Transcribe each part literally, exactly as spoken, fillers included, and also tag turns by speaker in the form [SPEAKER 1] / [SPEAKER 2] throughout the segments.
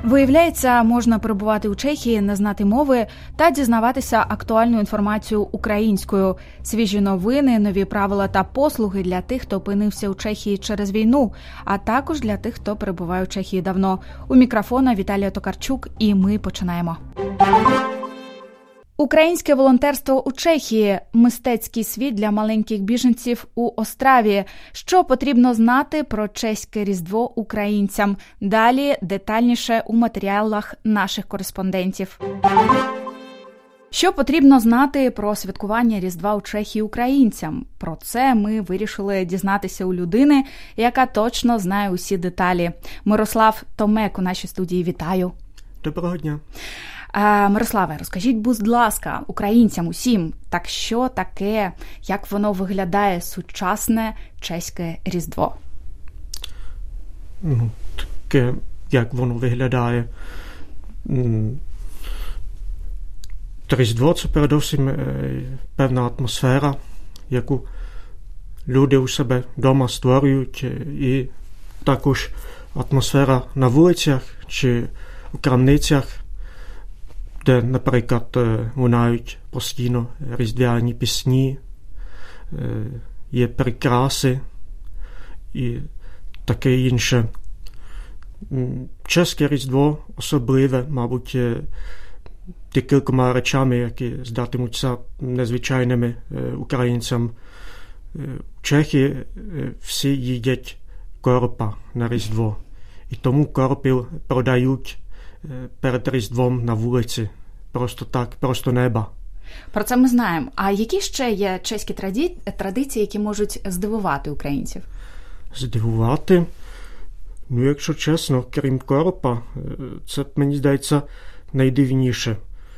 [SPEAKER 1] Виявляється, можна перебувати у Чехії, не знати мови та дізнаватися актуальну інформацію українською. Свіжі новини, нові правила та послуги для тих, хто опинився у Чехії через війну, а також для тих, хто перебуває у Чехії давно. У мікрофона Віталія Токарчук, і ми починаємо. Українське волонтерство у Чехії – мистецький світ для маленьких біженців у Остраві. Що потрібно знати про чеське Різдво українцям? Далі детальніше у матеріалах наших кореспондентів. Що потрібно знати про святкування Різдва у Чехії українцям? Про це ми вирішили дізнатися у людини, яка точно знає усі деталі. Мирослав Томек у нашій студії. Вітаю.
[SPEAKER 2] Доброго дня.
[SPEAKER 1] Мирославе, розкажіть, будь ласка, українцям усім, так що таке, як воно виглядає сучасне чеське Різдво?
[SPEAKER 2] Ну, таке, як воно виглядає? Різдво – це передусім певна атмосфера, яку люди у себе вдома створюють, і також атмосфера на вулицях чи у крамницях, де, наприклад, лунають постійно різдвяні пісні, є прикраси і таке інше. Чеське Різдво особливе, мабуть, декількома речами, які здатимуться незвичайними українцям. В Чехії всі їдять коропа на Різдво, і тому коропів продають перед Різдвом на вулиці. Просто так, просто неба.
[SPEAKER 1] Про це ми знаємо. А які ще є чеські траді... традиції, які можуть здивувати українців?
[SPEAKER 2] Здивувати? Ну, якщо чесно, крім коропа, це, мені здається, найдивніше.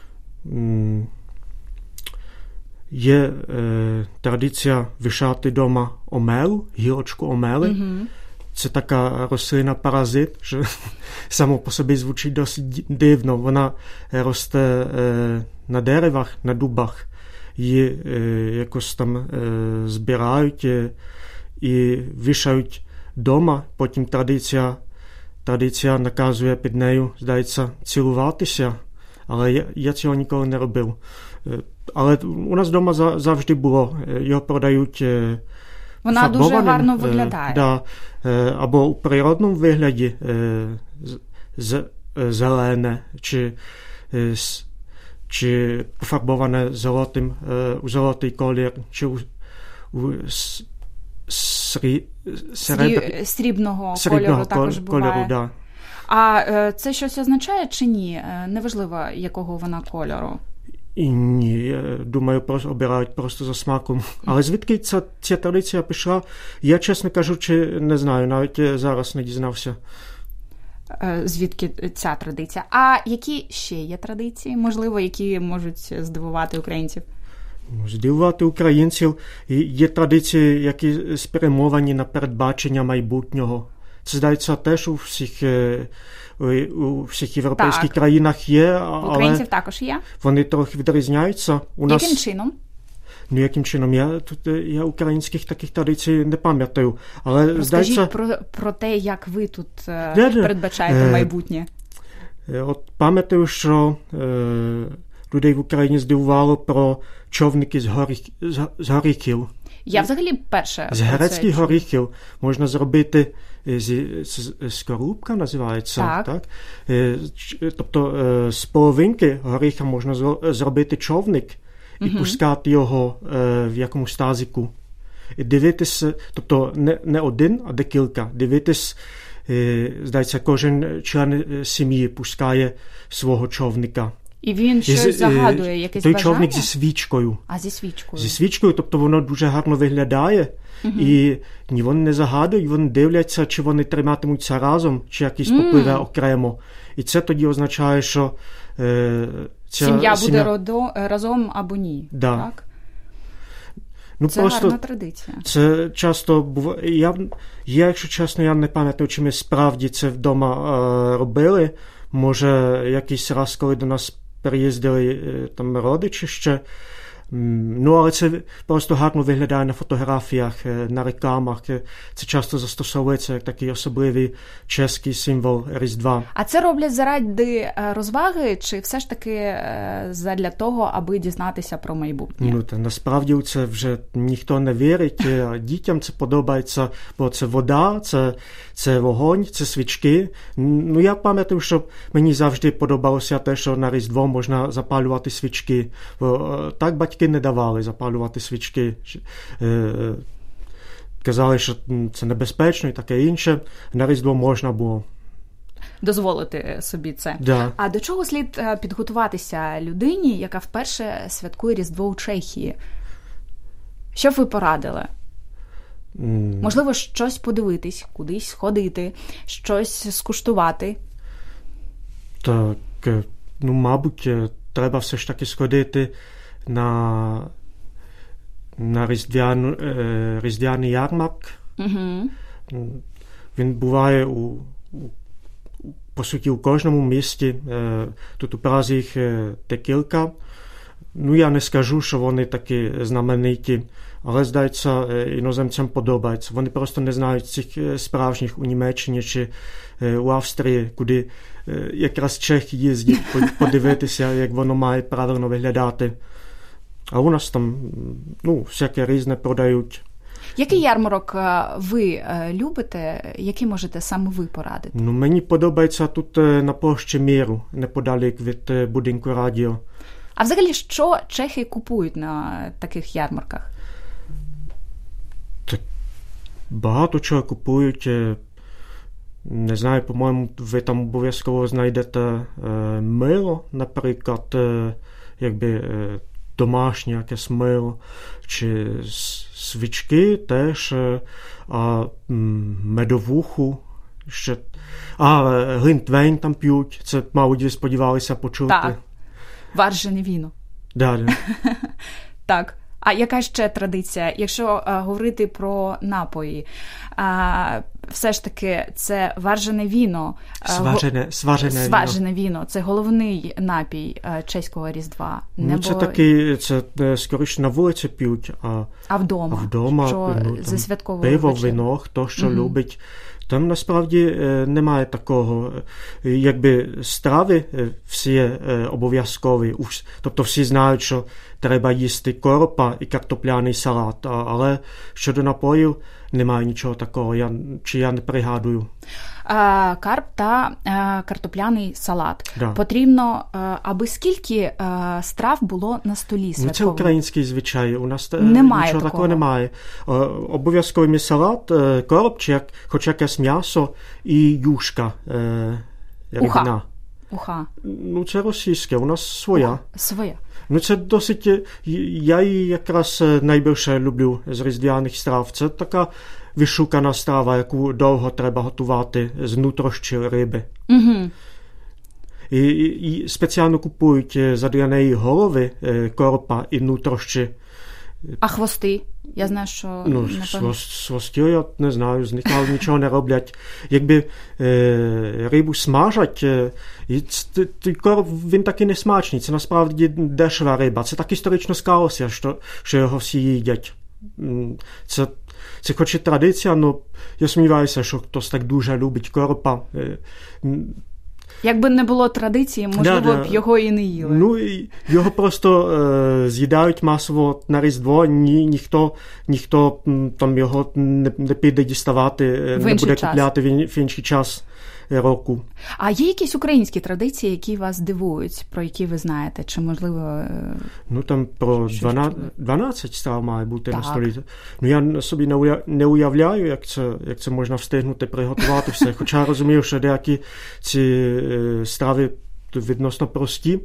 [SPEAKER 2] Є е, традиція вишати вдома омелу, гілочку омели. Mm-hmm. Це така рослина-паразит, що само по собі звучить досить дивно. Вона росте е, на деревах, на дубах, її е, якось там е, збирають е, і вішають вдома. Потім традиція, традиція наказує під нею, здається, цілуватися, але я, я цього ніколи не робив. Е, але у нас вдома за, завжди було, його продають. Е,
[SPEAKER 1] Вона дуже гарно виглядає.
[SPEAKER 2] Е, да, е, або у природному вигляді е, з, е, зелене, чи, е, чи пофарбоване золотим, е, у золотий колір, чи у, у срі, серебр...
[SPEAKER 1] срібного,
[SPEAKER 2] срібного
[SPEAKER 1] кольору також буває.
[SPEAKER 2] Кольору, да.
[SPEAKER 1] А е, це щось означає чи ні? Неважливо, якого вона кольору.
[SPEAKER 2] І ні, я думаю, просто обирають просто за смаком. Але звідки ця, ця традиція пішла, я, чесно кажучи, не знаю, навіть зараз не дізнався.
[SPEAKER 1] Звідки ця традиція? А які ще є традиції, можливо, які можуть здивувати українців?
[SPEAKER 2] Здивувати українців. Є традиції, які спрямовані на передбачення майбутнього. Це, здається, теж у всіх, у всіх європейських
[SPEAKER 1] так.
[SPEAKER 2] країнах є, але
[SPEAKER 1] українців також є.
[SPEAKER 2] Вони трохи відрізняються. У
[SPEAKER 1] яким
[SPEAKER 2] нас...
[SPEAKER 1] чином?
[SPEAKER 2] Ну, яким чином? Я, тут, я українських таких традицій не пам'ятаю. Але,
[SPEAKER 1] розкажіть
[SPEAKER 2] здається...
[SPEAKER 1] про, про те, як ви тут
[SPEAKER 2] де, де?
[SPEAKER 1] передбачаєте
[SPEAKER 2] е...
[SPEAKER 1] майбутнє.
[SPEAKER 2] От пам'ятаю, що е... людей в Україні здивувало про човники з, горіх... з горіхів.
[SPEAKER 1] Я взагалі перше...
[SPEAKER 2] З грецьких горіхів можна зробити з, з, скорубка, називається.
[SPEAKER 1] Так.
[SPEAKER 2] так? Тобто з половинки горіха можна зробити човник і uh-huh. пускати його в якомусь тазику. І дивитися, тобто не, не один, а декілька. Дивитись, здається, кожен член сім'ї пускає свого човника.
[SPEAKER 1] І він щось і, загадує, якесь
[SPEAKER 2] той
[SPEAKER 1] бажання?
[SPEAKER 2] Той човник зі свічкою.
[SPEAKER 1] А, зі свічкою.
[SPEAKER 2] Зі свічкою, тобто воно дуже гарно виглядає. Uh-huh. І ні, вони не загадують, вони дивляться, чи вони триматимуться разом, чи якийсь mm. попливе окремо. І це тоді означає, що е, ця
[SPEAKER 1] сім'я
[SPEAKER 2] сім'я
[SPEAKER 1] буде родо, разом або ні.
[SPEAKER 2] Да.
[SPEAKER 1] Так?
[SPEAKER 2] Ну,
[SPEAKER 1] це
[SPEAKER 2] просто
[SPEAKER 1] гарна традиція.
[SPEAKER 2] Це часто буває. Я, я, якщо чесно, я не пам'ятаю, чи ми справді це вдома е, робили. Може, якийсь раз, коли до нас переїздили там родичі ще, Ну, але це просто гарно виглядає на фотографіях, на рекламах. Це часто застосовується як такий особливий чеський символ Різдва.
[SPEAKER 1] А це роблять заради розваги, чи все ж таки задля того, аби дізнатися про майбутнє?
[SPEAKER 2] Ну, та насправді у це вже ніхто не вірить. Дітям це подобається, бо це вода, це, це вогонь, це свічки. Ну, я пам'ятаю, що мені завжди подобалося те, що на Різдво можна запалювати свічки. Бо так батьки не давали запалювати свічки. Казали, що це небезпечно і таке інше. На Різдво можна було
[SPEAKER 1] дозволити собі це.
[SPEAKER 2] Да.
[SPEAKER 1] А до чого слід підготуватися людині, яка вперше святкує Різдво у Чехії? Що б ви порадили? Mm. Можливо, щось подивитись, кудись ходити, щось скуштувати?
[SPEAKER 2] Так, ну, мабуть, треба все ж таки сходити на, на різдвяну, е, різдвяний ярмарк.
[SPEAKER 1] Mm-hmm.
[SPEAKER 2] Він буває у, у по суті, у кожному місті. Тут у Празі їх декілька. Ну, я не скажу, що вони такі знамениті, але, здається, іноземцям подобається. Вони просто не знають цих справжніх у Німеччині чи у Австрії, куди якраз чехи їздять подивитися, як воно має правильно виглядати. А у нас там, ну, всяке різне продають.
[SPEAKER 1] Який ярмарок ви любите, який можете саме ви порадити?
[SPEAKER 2] Ну, мені подобається тут на площі Міру, неподалік від будинку радіо.
[SPEAKER 1] А взагалі, що чехи купують на таких ярмарках?
[SPEAKER 2] Так, багато чого купують. Не знаю, по-моєму, ви там обов'язково знайдете е, мило, наприклад, е, якби е, домашнє якесь мило, чи свічки теж, а медовуху, ще, а глінтвейн там п'ють, це, мабуть, ви сподівалися почути.
[SPEAKER 1] Так, варжене віно.
[SPEAKER 2] Далі.
[SPEAKER 1] Так. А яка ще традиція? Якщо а, говорити про напої, а, все ж таки це варжене віно.
[SPEAKER 2] Сважене,
[SPEAKER 1] го...
[SPEAKER 2] сважене,
[SPEAKER 1] сважене віно. віно. Це головний напій а, чеського Різдва.
[SPEAKER 2] Ну,
[SPEAKER 1] Небо...
[SPEAKER 2] це такий, це скоріше на вулиці п'ють, а,
[SPEAKER 1] а вдома,
[SPEAKER 2] а вдома
[SPEAKER 1] що
[SPEAKER 2] ну,
[SPEAKER 1] за святковою
[SPEAKER 2] пиво,
[SPEAKER 1] вечерю.
[SPEAKER 2] вино, хто що
[SPEAKER 1] угу.
[SPEAKER 2] любить. Там насправді немає такого, якби страви всі обов'язкові, тобто всі знають, що треба їсти коропа і картопляний салат, але щодо напоїв немає нічого такого, я, чи я не пригадую.
[SPEAKER 1] А, карп та а, картопляний салат.
[SPEAKER 2] Да.
[SPEAKER 1] Потрібно, а, аби скільки а, страв було на столі святковому?
[SPEAKER 2] Ну, це український звичай, у нас
[SPEAKER 1] немає
[SPEAKER 2] нічого
[SPEAKER 1] такого.
[SPEAKER 2] такого немає. Обов'язковий є салат, короб, чи як, хоч якесь м'ясо і юшка.
[SPEAKER 1] Уха. Уха.
[SPEAKER 2] Ну, це російське, у нас своя.
[SPEAKER 1] Ух, своя.
[SPEAKER 2] Ну, це досить, я її якраз найбільше люблю з різдвяних страв. Це така вишукана страва, яку довго треба готувати з нутрощі риби.
[SPEAKER 1] Угу.
[SPEAKER 2] І, і, і спеціально купують задля неї голови коропа і нутрощі.
[SPEAKER 1] А хвости? Я знаю, що...
[SPEAKER 2] Ну, хвости, я не знаю, з них нічого не роблять. Якби е, рибу смажать, е, і той короб, він такий не смачний. Це насправді дешева риба. Це так історично склалося, що, що його всі їдять. Це, це хоч і традиція, але я сумніваюся, що хтось так дуже любить коропа. Е,
[SPEAKER 1] Якби не було традиції, можливо,
[SPEAKER 2] да,
[SPEAKER 1] б його і не їли.
[SPEAKER 2] Ну, його просто е, з'їдають масово на Різдво, ні, ніхто, ніхто там його не, не піде діставати,
[SPEAKER 1] в
[SPEAKER 2] не буде
[SPEAKER 1] час.
[SPEAKER 2] купляти в, в інший час року.
[SPEAKER 1] А є якісь українські традиції, які вас дивують, про які ви знаєте? Чи, можливо...
[SPEAKER 2] Ну, там про дванадцять страв має бути
[SPEAKER 1] так.
[SPEAKER 2] на столі. Ну, я собі не уявляю, як це, як це можна встигнути приготувати все. Хоча розумію, що деякі ці е, страви відносно прості.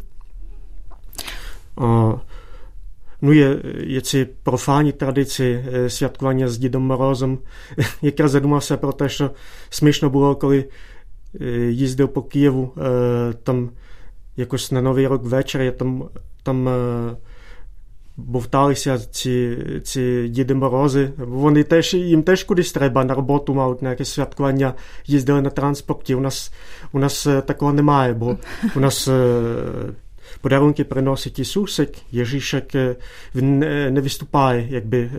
[SPEAKER 2] О, ну, є, є ці профані традиції е, святкування з Дідом Морозом. Якраз задумався про те, що смішно було, коли їздив по Києву, там якось на Новий рік ввечері, там, там бовталися ці, ці Діди Морози. Вони теж, їм теж кудись треба на роботу, мають на якесь святкування, їздили на транспорті. У нас, у нас такого немає, бо у нас pодарунky приносить Ісусик, Ježíšek він не виступає, якби,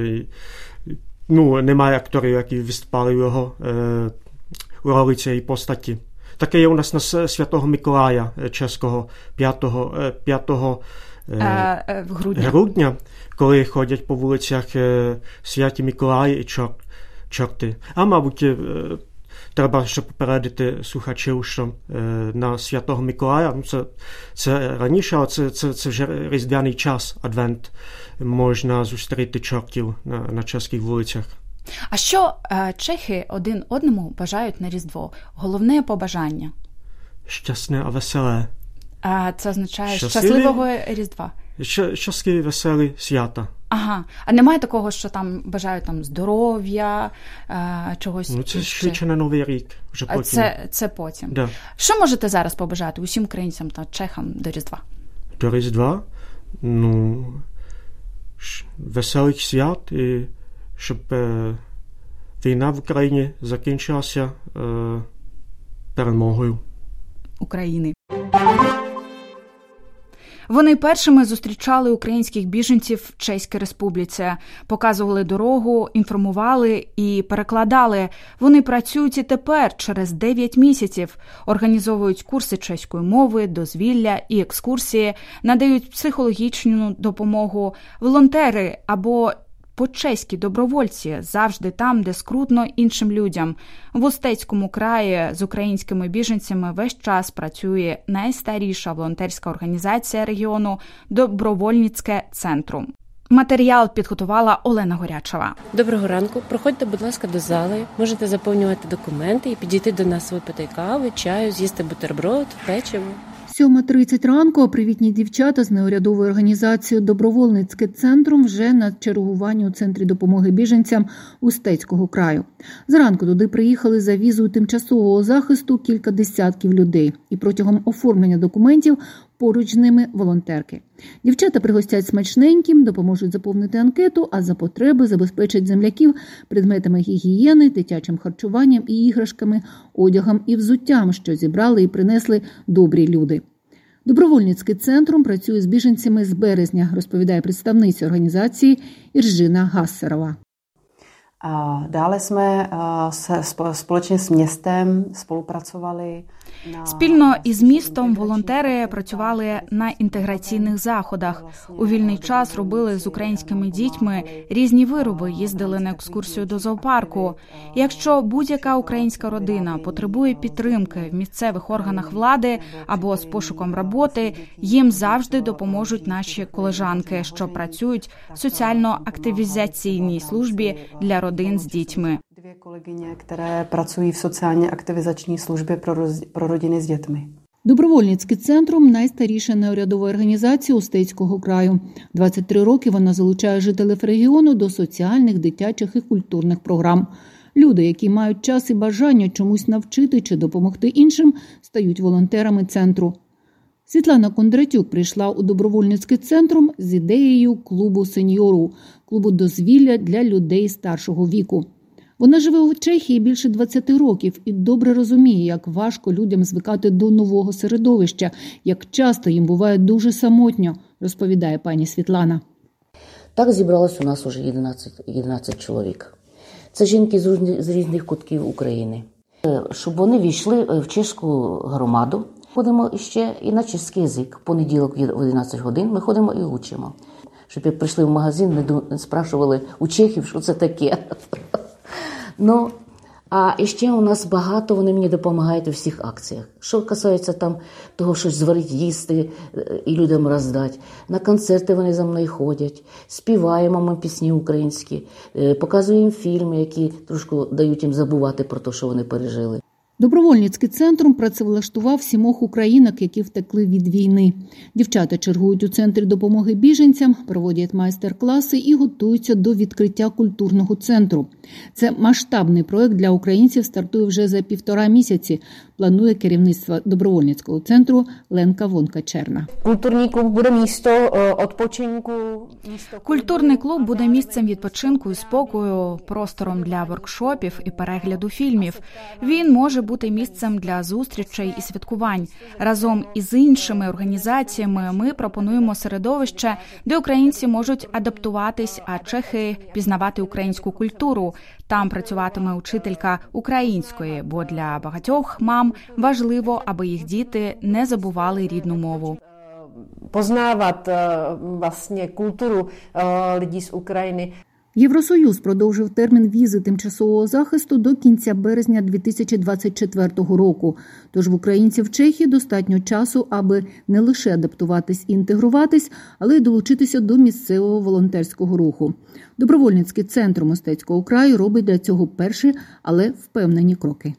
[SPEAKER 2] ну, немає акторів, які виступали у його у ролі цієї постаті. Таке є у нас на Святого Миколая чеського п'ятого
[SPEAKER 1] грудня.
[SPEAKER 2] грудня, коли ходять по вулицях Святі Миколаї і чорт, чорти. А, мабуть, треба ще попередити слухачів, що на Святого Миколая, ну, це, це раніше, але це, це, це вже різдвяний час, адвент, можна зустріти чортів на, на чеських вулицях.
[SPEAKER 1] А що е, чехи один одному бажають на Різдво? Головне побажання?
[SPEAKER 2] Щасне а веселе.
[SPEAKER 1] А це означає
[SPEAKER 2] Щасливі...
[SPEAKER 1] щасливого Різдва?
[SPEAKER 2] Щ... Щасливі, веселі свята.
[SPEAKER 1] Ага. А немає такого, що там бажають там здоров'я, е, чогось?
[SPEAKER 2] Ну, це швидше на Новий рік. Вже потім.
[SPEAKER 1] Це, це потім.
[SPEAKER 2] Да.
[SPEAKER 1] Що можете зараз побажати усім українцям та чехам до Різдва?
[SPEAKER 2] До Різдва? Ну, веселих свят і щоб е, війна в Україні закінчилася е, перемогою
[SPEAKER 1] України. Вони першими зустрічали українських біженців в Чеській Республіці, показували дорогу, інформували і перекладали. Вони працюють і тепер, через дев'ять місяців, організовують курси чеської мови, дозвілля і екскурсії, надають психологічну допомогу, волонтери або по-чеськи добровольці завжди там, де скрутно іншим людям. В Устецькому краї з українськими біженцями весь час працює найстаріша волонтерська організація регіону «Добровольницьке центрум». Матеріал підготувала Олена Горячева.
[SPEAKER 3] Доброго ранку. Проходьте, будь ласка, до зали. Можете заповнювати документи і підійти до нас, випити кави, чаю, з'їсти бутерброд, печиво.
[SPEAKER 4] сьома тридцять ранку, а привітні дівчата з неурядовою організацією «Добровольницьке центрум» вже на чергуванні у Центрі допомоги біженцям Устецького краю. Зранку туди приїхали за візою тимчасового захисту кілька десятків людей. І протягом оформлення документів поруч з ними волонтерки. Дівчата пригостять смачненьким, допоможуть заповнити анкету, а за потреби забезпечать земляків предметами гігієни, дитячим харчуванням і іграшками, одягом і взуттям, що зібрали і принесли добрі люди. Добровольницький центрум працює з біженцями з березня, розповідає представниця організації Іржина Гассерова.
[SPEAKER 5] Dále jsme společně s městem spolupracovali.
[SPEAKER 1] Спільно із містом волонтери працювали на інтеграційних заходах. У вільний час робили з українськими дітьми різні вироби, їздили на екскурсію до зоопарку. Якщо будь-яка українська родина потребує підтримки в місцевих органах влади або з пошуком роботи, їм завжди допоможуть наші колежанки, що працюють в соціально-активізаційній службі для родин з дітьми.
[SPEAKER 5] Dvě kolegyně, které pracují v sociálně aktivizační službě pro, roz, pro rodiny s dětmi.
[SPEAKER 4] Добровольницький центрум – найстаріша неурядова організація Устецького краю. двадцять три роки вона залучає жителів регіону до соціальних, дитячих і культурних програм. Люди, які мають час і бажання чомусь навчити чи допомогти іншим, стають волонтерами центру. Світлана Кондратюк прийшла у Добровольницький центрум з ідеєю клубу сеньору, клубу дозвілля для людей старшого віку. Вона живе у Чехії більше двадцять років і добре розуміє, як важко людям звикати до нового середовища, як часто їм буває дуже самотньо, розповідає пані Світлана.
[SPEAKER 6] Так зібралось у нас уже одинадцять чоловік. Це жінки з різних кутків України. Щоб вони війшли в чеську громаду, ходимо ще і на чеський язик. Понеділок в одинадцять годин ми ходимо і учимо. Щоб як прийшли в магазин, не спрашували у чехів, що це таке. Ну, а ще у нас багато, вони мені допомагають у всіх акціях. Що касається там того, що зварити, їсти і людям роздати. На концерти вони за мною ходять, співаємо ми пісні українські, показуємо фільми, які трошки дають їм забувати про те, що вони пережили.
[SPEAKER 4] Добровольницький центрум працевлаштував сімох українок, які втекли від війни. Дівчата чергують у Центрі допомоги біженцям, проводять майстер-класи і готуються до відкриття культурного центру. Це масштабний проект для українців, стартує вже за півтора місяці, планує керівництво Добровольницького центру Ленка Вонка-Черна.
[SPEAKER 5] Культурний клуб буде місто відпочинку.
[SPEAKER 1] Культурний клуб буде місцем відпочинку і спокою, простором для воркшопів і перегляду фільмів. Він може бути місцем для зустрічей і святкувань. Разом із іншими організаціями ми пропонуємо середовище, де українці можуть адаптуватись, а чехи – пізнавати українську культуру. Там працюватиме учителька української, бо для багатьох мам важливо, аби їх діти не забували рідну мову.
[SPEAKER 7] Позnávat vlastně kulturu lidí z Ukrajiny.
[SPEAKER 4] Євросоюз продовжив термін візи тимчасового захисту до кінця березня дві тисячі двадцять четвертого року. Тож в українців в Чехії достатньо часу, аби не лише адаптуватись і інтегруватись, але й долучитися до місцевого волонтерського руху. Добровольницький центр Мостецького краю робить для цього перші, але впевнені кроки.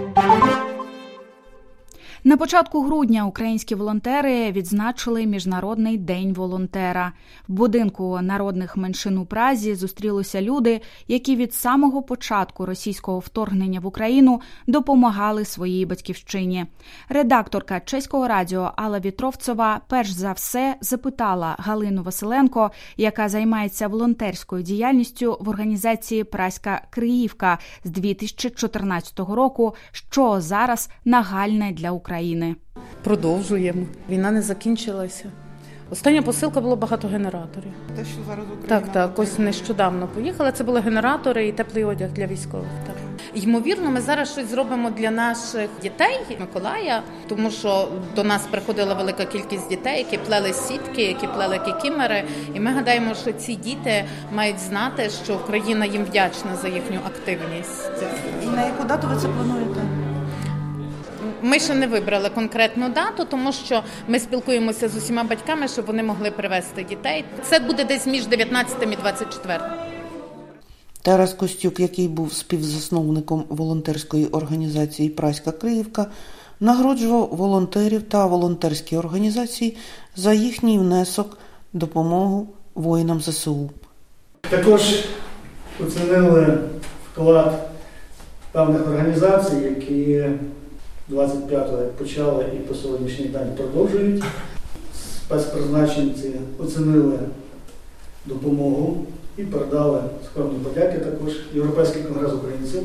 [SPEAKER 1] На початку грудня українські волонтери відзначили Міжнародний день волонтера. В будинку народних меншин у Празі зустрілися люди, які від самого початку російського вторгнення в Україну допомагали своїй батьківщині. Редакторка Чеського радіо Алла Вітровцова перш за все запитала Галину Василенко, яка займається волонтерською діяльністю в організації «Праська Криївка» з дві тисячі чотирнадцятого року, що зараз нагальне для України. України.
[SPEAKER 8] Продовжуємо. Війна не закінчилася. Остання посилка було багато генераторів.
[SPEAKER 9] Те, що зараз Україна.
[SPEAKER 8] Так, так, ось нещодавно поїхали. Це були генератори і теплий одяг для військових. Так. Ймовірно, ми зараз щось зробимо для наших дітей Миколая, тому що до нас приходила велика кількість дітей, які плели сітки, які плели кікімери. І ми гадаємо, що ці діти мають знати, що Україна їм вдячна за їхню активність.
[SPEAKER 9] І на яку дату ви це плануєте?
[SPEAKER 8] Ми ще не вибрали конкретну дату, тому що ми спілкуємося з усіма батьками, щоб вони могли привезти дітей. Це буде десь між дев'ятнадцятим і двадцять четвертим.
[SPEAKER 10] Тарас Костюк, який був співзасновником волонтерської організації «Праська Криївка», нагороджував волонтерів та волонтерські організації за їхній внесок, допомогу воїнам зе се у.
[SPEAKER 11] Також оцінили вклад певних організацій, які двадцять п'ятого почали і по сьогоднішній день продовжують. Спецпризначенці оцінили допомогу і передали скромні подяки також Європейський конгрес українців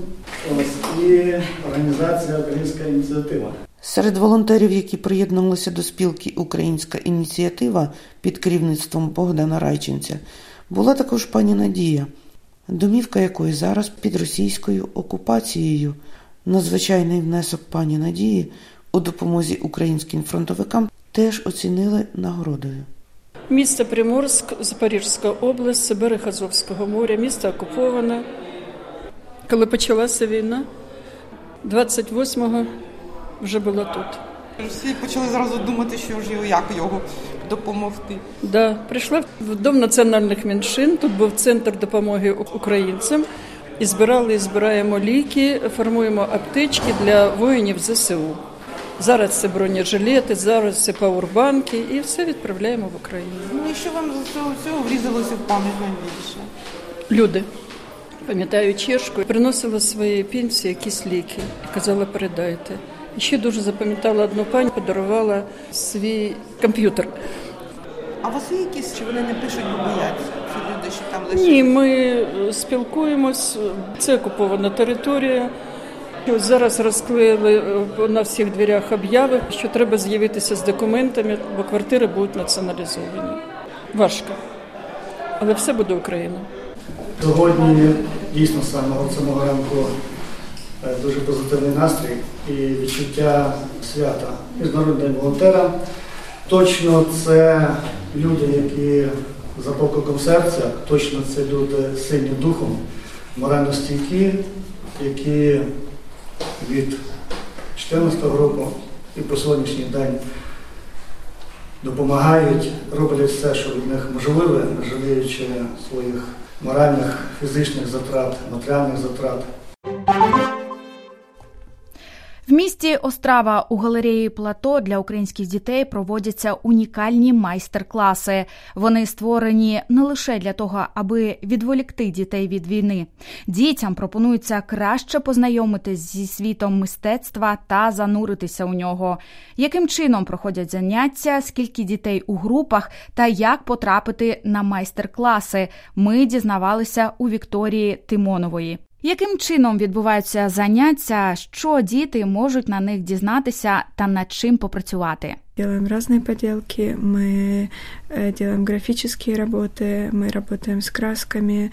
[SPEAKER 11] і організація «Українська ініціатива».
[SPEAKER 10] Серед волонтерів, які приєдналися до спілки «Українська ініціатива» під керівництвом Богдана Райченця, була також пані Надія, домівка якої зараз під російською окупацією. Надзвичайний внесок пані Надії у допомозі українським фронтовикам теж оцінили нагородою.
[SPEAKER 12] Місто Приморськ, Запорізька область, це берег Азовського моря, місто окуповане. Коли почалася війна, двадцять восьмого вже було тут.
[SPEAKER 9] Всі почали зразу думати, що ж як його допомогти.
[SPEAKER 12] Да, прийшла в Дом національних меншин, тут був центр допомоги українцям. І збирали, і збираємо ліки, формуємо аптечки для воїнів зе се у. Зараз це бронежилети, зараз це пауербанки і все відправляємо в Україну.
[SPEAKER 9] Ну і що вам з цього всього врізалося в пам'ять найбільше?
[SPEAKER 12] Люди. Пам'ятаю чешку, приносила свої пенсії якісь ліки і казала, передайте. І ще дуже запам'ятала одну пані, подарувала свій комп'ютер.
[SPEAKER 9] А у вас є якісь, чи вони не пишуть, бо бояться? Чи люди, що там лише?
[SPEAKER 12] Ні, ми спілкуємось. Це окупована територія. Ось зараз розклеїли на всіх дверях об'яви, що треба з'явитися з документами, бо квартири будуть націоналізовані. Важко. Але все буде Україна.
[SPEAKER 11] Сьогодні дійсно з самого самого ранку дуже позитивний настрій і відчуття свята. Міжнародний день волонтера. Точно це люди, які за покликом серця, точно це люди сильні духом, морально стійкі, які від чотирнадцятого року і по сьогоднішній день допомагають, роблять все, що від них можливе, не жаліючи своїх моральних, фізичних затрат, матеріальних затрат.
[SPEAKER 1] В місті Острава у галереї «Плато» для українських дітей проводяться унікальні майстер-класи. Вони створені не лише для того, аби відволікти дітей від війни. Дітям пропонується краще познайомитись зі світом мистецтва та зануритися у нього. Яким чином проходять заняття, скільки дітей у групах та як потрапити на майстер-класи, ми дізнавалися у Вікторії Тимонової. Яким чином відбуваються заняття, що діти можуть на них дізнатися та над чим попрацювати?
[SPEAKER 13] Делаем разные поделки, мы делаем графические работы, мы работаем с красками,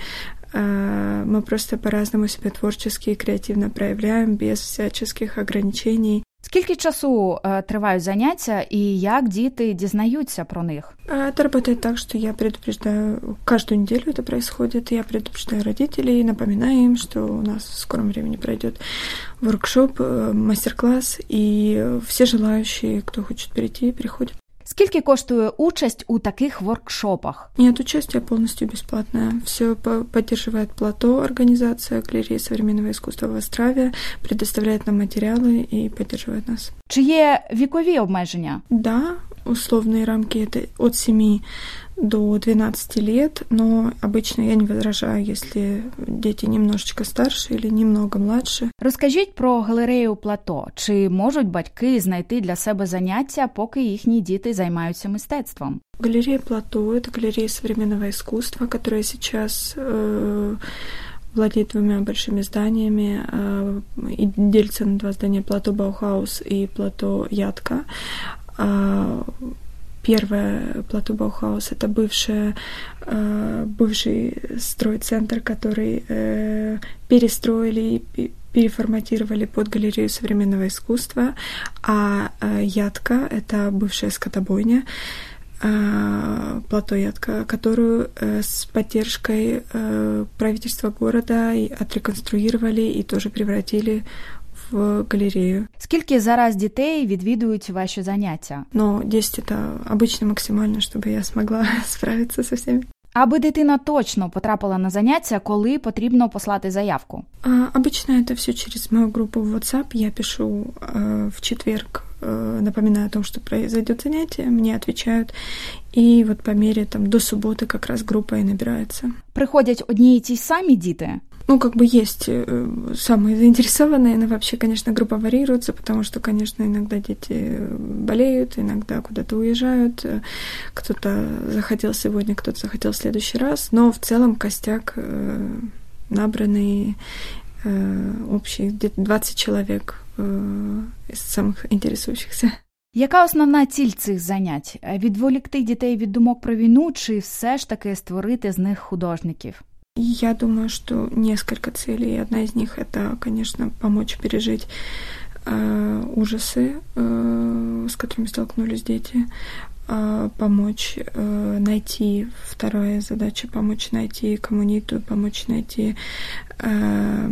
[SPEAKER 13] мы просто по-разному себя творчески и креативно проявляем без всяческих ограничений.
[SPEAKER 1] Скільки часу е, тривають заняття і як діти дізнаються про них?
[SPEAKER 13] Это работает так, что я предупреждаю, каждую неделю это происходит, я предупреждаю родителей, напоминаю им, что у нас в скором времени пройдет воркшоп, мастер-класс, и все желающие, кто хочет перейти, приходят.
[SPEAKER 1] Скільки коштує участь у таких воркшопах?
[SPEAKER 13] Нет, участие полностью бесплатное. Все поддерживает Плато, организация галереи современного искусства в Острове, предоставляет нам материалы и поддерживает нас.
[SPEAKER 1] Чи є вікові обмеження?
[SPEAKER 13] Да, условные рамки это от семи до двенадцати лет, но обычно я не возражаю, если дети немножечко старше или немного младше.
[SPEAKER 1] Розкажіть про галерею Плато. Чи можуть батьки знайти для себе заняття, поки їхні діти займаються мистецтвом?
[SPEAKER 13] Галерея Плато – это галерея современного искусства, которая сейчас э, владеет двумя большими зданиями э, и делится на два здания – Плато Баухаус и Плато Ядка. Э, Первое, Плато Баухаус, это бывшая, э, бывший стройцентр, который э, перестроили и переформатировали под галерею современного искусства, а э, Ядка – это бывшая скотобойня, э, Плато Ядка, которую э, с поддержкой э, правительства города и отреконструировали и тоже превратили в галерею.
[SPEAKER 1] Скільки зараз дітей відвідують ваші заняття?
[SPEAKER 13] Ну, десять – это обычно максимально, чтобы я смогла справиться со всеми.
[SPEAKER 1] Аби дитина точно потрапила на заняття, коли потрібно послати заявку?
[SPEAKER 13] А, обычно это все через мою группу в WhatsApp. Я пишу э, в четверг, э, напоминаю о том, что произойдет занятие, мне отвечают, и вот по мере там до субботы как раз группа и набирается.
[SPEAKER 1] Приходять одні і ті самі діти?
[SPEAKER 13] Ну, как бы есть самые заинтересованные, но вообще, конечно, группа варьируется, потому что, конечно, иногда дети болеют, иногда куда-то уезжают, кто-то захотел сегодня, кто-то захотел в следующий раз, но в целом костяк набранный, общий, где-то двадцать человек из самых интересующихся.
[SPEAKER 1] Яка основна ціль цих занять? Відволікти дітей від думок про війну чи все ж таки створити з них художників?
[SPEAKER 13] Я думаю, что несколько целей. Одна из них – это, конечно, помочь пережить э, ужасы, э, с которыми столкнулись дети, э, помочь э, найти, вторая задача – помочь найти коммуниту, помочь найти э,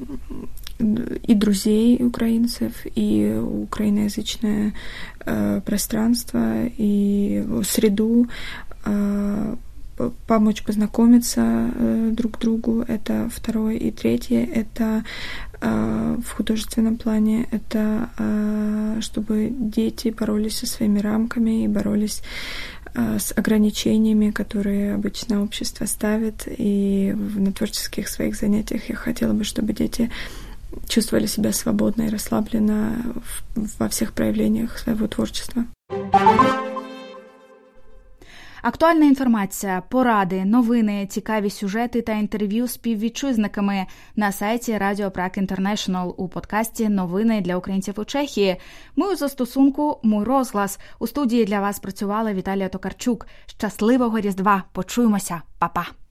[SPEAKER 13] и друзей украинцев, и украиноязычное э, пространство, и среду, э, помочь познакомиться э, друг другу, это второе, и третье, это э, в художественном плане, это э, чтобы дети боролись со своими рамками и боролись э, с ограничениями, которые обычно общество ставит, и на творческих своих занятиях я хотела бы, чтобы дети чувствовали себя свободно и расслабленно в, во всех проявлениях своего творчества.
[SPEAKER 1] Актуальна інформація, поради, новини, цікаві сюжети та інтерв'ю з співвітчизниками на сайті Radio Prague International у подкасті «Новини для українців у Чехії». Ми у застосунку «Мой розглас». У студії для вас працювала Віталія Токарчук. Щасливого Різдва! Почуємося! Па-па!